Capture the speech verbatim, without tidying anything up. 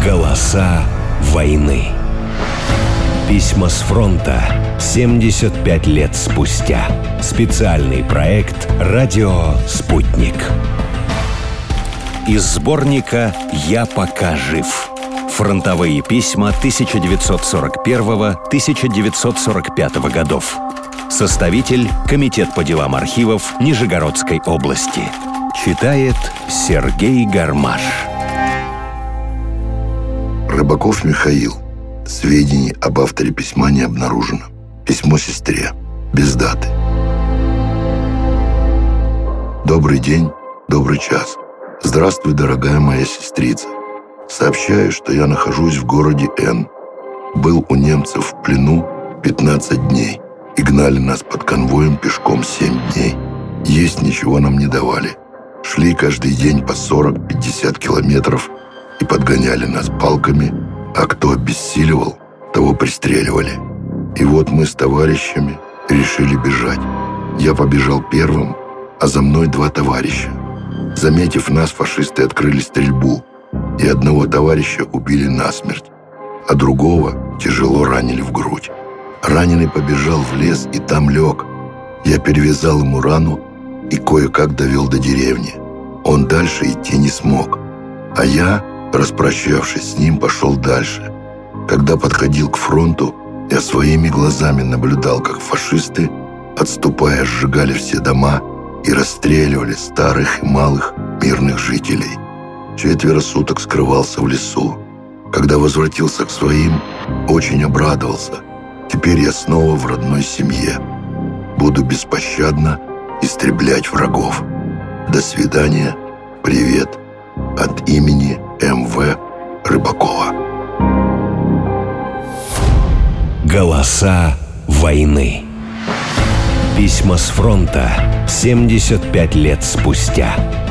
Голоса войны. Письма с фронта семьдесят пять лет спустя. Специальный проект «Радио Спутник». Из сборника «Я пока жив». Фронтовые письма тысяча девятьсот сорок первого — тысяча девятьсот сорок пятого годов. Составитель — Комитет по делам архивов Нижегородской области. Читает Сергей Гармаш. Рыбаков Михаил. Сведений об авторе письма не обнаружено. Письмо сестре. Без даты. Добрый день, добрый час. Здравствуй, дорогая моя сестрица. Сообщаю, что я нахожусь в городе Н. Был у немцев в плену пятнадцать дней. И гнали нас под конвоем пешком семь дней. Есть ничего нам не давали. Шли каждый день по сорок-пятьдесят километров и подгоняли нас палками, а кто обессиливал, того пристреливали. И вот мы с товарищами решили бежать. Я побежал первым, а за мной два товарища. Заметив нас, фашисты открыли стрельбу, и одного товарища убили насмерть, а другого тяжело ранили в грудь. Раненый побежал в лес и там лег. Я перевязал ему рану и кое-как довел до деревни. Он дальше идти не смог, а я, распрощавшись с ним, пошел дальше. Когда подходил к фронту, я своими глазами наблюдал, как фашисты, отступая, сжигали все дома и расстреливали старых и малых мирных жителей. Четверо суток скрывался в лесу. Когда возвратился к своим, очень обрадовался. Теперь я снова в родной семье. Буду беспощадно истреблять врагов. До свидания. Привет. От имени эм вэ Рыбакова. Голоса войны. Письма с фронта семьдесят пять лет спустя.